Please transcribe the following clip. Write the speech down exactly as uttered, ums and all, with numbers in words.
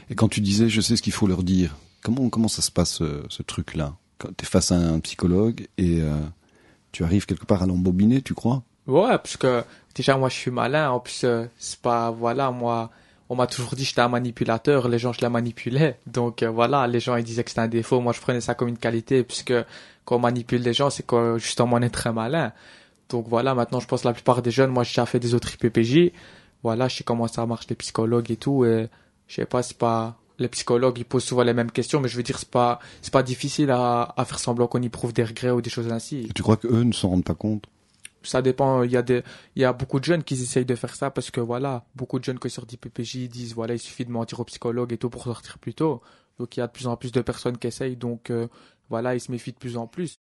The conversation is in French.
Et quand tu disais, je sais ce qu'il faut leur dire, comment comment ça se passe ce, ce truc-là? Quand t'es face à un psychologue et euh, tu arrives quelque part à l'embobiner, tu crois? Ouais, parce que déjà moi je suis malin. En plus, euh, c'est pas voilà moi. On m'a toujours dit que j'étais un manipulateur. Les gens je les manipulais. Donc euh, voilà, les gens ils disaient que c'était un défaut. Moi je prenais ça comme une qualité puisque quand on manipule les gens, c'est que justement on est très malin. Donc voilà, maintenant je pense que la plupart des jeunes, moi j'ai déjà fait des autres I P P J. Voilà, je sais comment ça marche les psychologues et tout. Et je sais pas, c'est pas les psychologues ils posent souvent les mêmes questions, mais je veux dire c'est pas c'est pas difficile à à faire semblant qu'on y prouve des regrets ou des choses ainsi. Et tu crois qu'eux ne s'en rendent pas compte? Ça dépend, il y a des, il y a beaucoup de jeunes qui essayent de faire ça parce que voilà, beaucoup de jeunes qui sortent d'I P P J disent voilà, il suffit de mentir au psychologue et tout pour sortir plus tôt. Donc il y a de plus en plus de personnes qui essayent, donc euh, voilà, ils se méfient de plus en plus.